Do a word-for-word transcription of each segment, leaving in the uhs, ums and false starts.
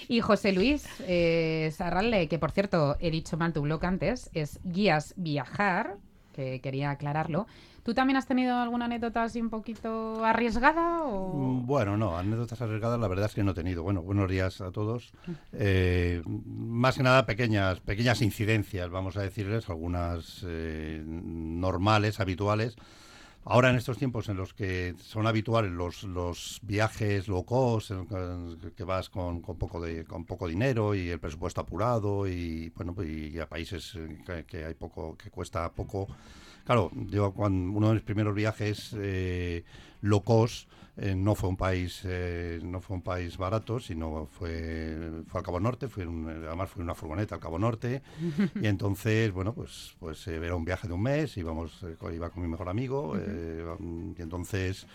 Y José Luis eh, Sarralde, que por cierto, he dicho mal tu blog antes, es Guías Viajar, que quería aclararlo. ¿Tú también has tenido alguna anécdota así un poquito arriesgada? O... Bueno, no, anécdotas arriesgadas la verdad es que no he tenido. Bueno, buenos días a todos. Eh, más que nada pequeñas, pequeñas incidencias, vamos a decirles, algunas eh, normales, habituales. Ahora en estos tiempos en los que son habituales los, los viajes low cost, que vas con, con poco de con poco dinero y el presupuesto apurado y bueno pues y a países que, que hay poco que cuesta poco. Claro, yo cuando uno de mis primeros viajes eh, low cost eh, no fue un país eh, no fue un país barato, sino fue fue al Cabo Norte, fue un, además fue una furgoneta al Cabo Norte y entonces bueno pues pues eh, era un viaje de un mes, íbamos eh, iba con mi mejor amigo eh, y entonces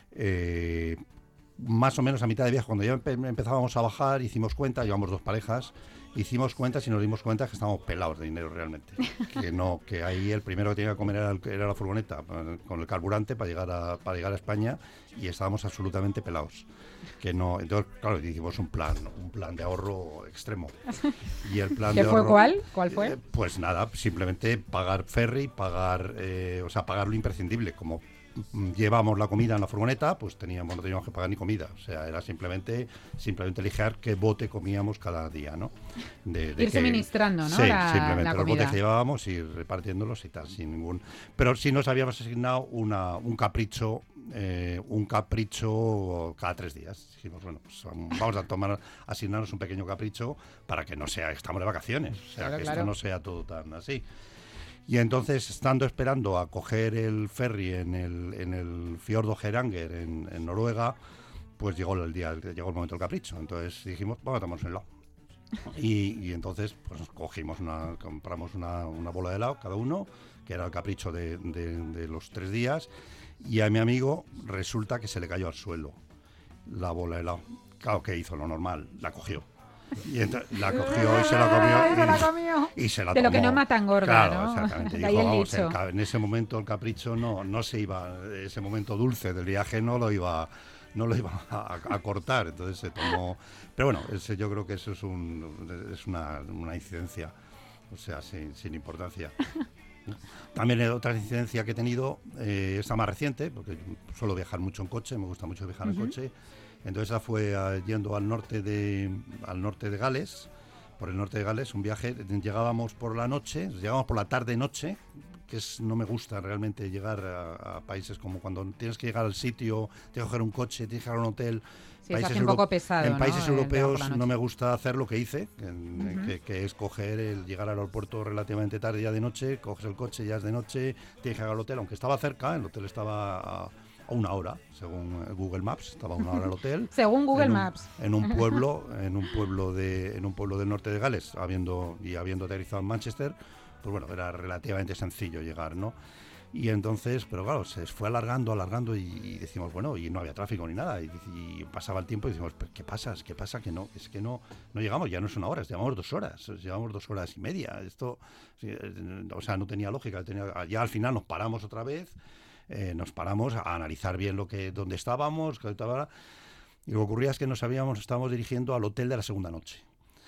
eh, más o menos a mitad de viaje cuando ya empe- empezábamos a bajar hicimos cuenta, llevamos dos parejas. Hicimos cuentas y nos dimos cuenta que estábamos pelados de dinero realmente. Que no, que ahí el primero que tenía que comer era, el, era la furgoneta con el carburante para llegar a para llegar a España y estábamos absolutamente pelados. Que no, entonces claro, hicimos un plan, un plan de ahorro extremo. Y el plan ¿Qué de fue ahorro, cuál? ¿Cuál fue? eh, pues nada, simplemente pagar ferry, pagar, eh, o sea, pagar lo imprescindible, como llevamos la comida en la furgoneta, pues teníamos, no teníamos que pagar ni comida, o sea, era simplemente simplemente eliger qué bote comíamos cada día, ¿no? De, de Ir que, suministrando, ¿no? Sí, la, simplemente la los comida. botes que llevábamos y repartiéndolos y tal, sin ningún... Pero sí nos habíamos asignado una, un capricho, eh, un capricho cada tres días. Dijimos, bueno, pues vamos a tomar, asignarnos un pequeño capricho para que no sea, estamos de vacaciones, o sea, Claro, que claro. esto no sea todo tan así. Y entonces, estando esperando a coger el ferry en el, en el fiordo Geiranger, en, en Noruega, pues llegó el día, llegó el momento del capricho. Entonces dijimos, vamos a tomarnos un helado. Y, y entonces, pues cogimos una, compramos una, una bola de helado cada uno, que era el capricho de, de, de los tres días, y a mi amigo resulta que se le cayó al suelo la bola de helado. Claro, ¿qué hizo? Lo normal, la cogió. Y entonces la cogió y se la comió y se la comió. y se la de tomó. lo que no mata engorda, claro, ¿no? exactamente. De Dijo, ahí el vamos, dicho. el, en ese momento el capricho no, no se iba, ese momento dulce del viaje no lo iba, no lo iba a, a cortar, entonces se tomó. Pero bueno, ese, yo creo que eso es, un, es una, una incidencia, o sea, sin, sin importancia. También otra incidencia que he tenido, eh, esta más reciente, porque suelo viajar mucho en coche, me gusta mucho viajar uh-huh. en coche. Entonces esa fue uh, yendo al norte de al norte de Gales, por el norte de Gales, un viaje, llegábamos por la noche, llegábamos por la tarde-noche, que es, no me gusta realmente llegar a, a países como cuando tienes que llegar al sitio, tienes que coger un coche, tienes que llegar a un hotel. Sí, países se hace un poco pesado, en países ¿no? europeos no me gusta hacer lo que hice, uh-huh. que, que es coger, el llegar al aeropuerto relativamente tarde ya de noche, coges el coche, ya es de noche, tienes que llegar al hotel, aunque estaba cerca, el hotel estaba a, a una hora, según Google Maps, estaba a una hora el hotel. Según Google en un, Maps. En un pueblo, en un pueblo de, en un pueblo del norte de Gales, habiendo y habiendo aterrizado en Manchester, pues bueno, era relativamente sencillo llegar, ¿no? Y entonces, pero claro, se fue alargando, alargando y, y decimos, bueno, y no había tráfico ni nada, y, y pasaba el tiempo y decimos, ¿qué pasa? ¿Qué pasa? Que no, es que no, no llegamos, ya no es una hora, llevamos dos horas, llevamos dos horas y media, esto, o sea, no tenía lógica, tenía, ya al final nos paramos otra vez, eh, nos paramos a analizar bien lo que, dónde estábamos, qué estaba, y lo que ocurría es que nos habíamos, estábamos dirigiendo al hotel de la segunda noche.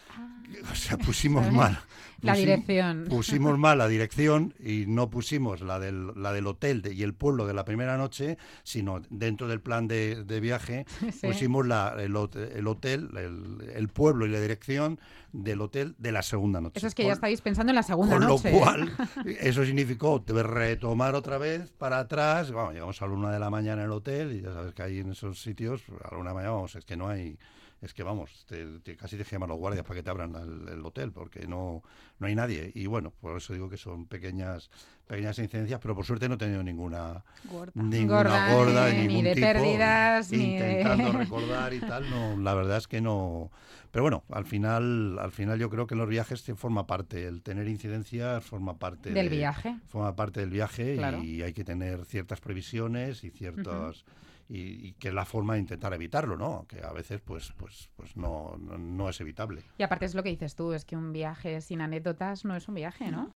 O sea, pusimos ¿sabes? mal la pusim, dirección. Pusimos mal la dirección y no pusimos la del, la del hotel de, y el pueblo de la primera noche, sino dentro del plan de, de viaje, sí. pusimos la, el, el hotel, el, el pueblo y la dirección del hotel de la segunda noche. Eso es que con, ya estáis pensando en la segunda con noche. Con lo cual, eso significó retomar otra vez para atrás. Bueno, llegamos a la una de la mañana en el hotel y ya sabes que ahí en esos sitios, a la una de la mañana, vamos, es que no hay... Es que vamos, te, te, casi te llaman los guardias para que te abran el, el hotel, porque no, no hay nadie. Y bueno, por eso digo que son pequeñas pequeñas incidencias, pero por suerte no he tenido ninguna gorda, ninguna gorda, gorda de, de ningún ni de tipo, pérdidas, intentando ni de... recordar y tal. No, la verdad es que no. Pero bueno, al final, al final yo creo que en los viajes forma parte, el tener incidencias forma parte del de, viaje. Forma parte del viaje claro. y hay que tener ciertas previsiones y ciertas. Uh-huh. Y, y que es la forma de intentar evitarlo, ¿no? Que a veces pues pues pues no, no, no es evitable. Y aparte es lo que dices tú, es que un viaje sin anécdotas no es un viaje, ¿no?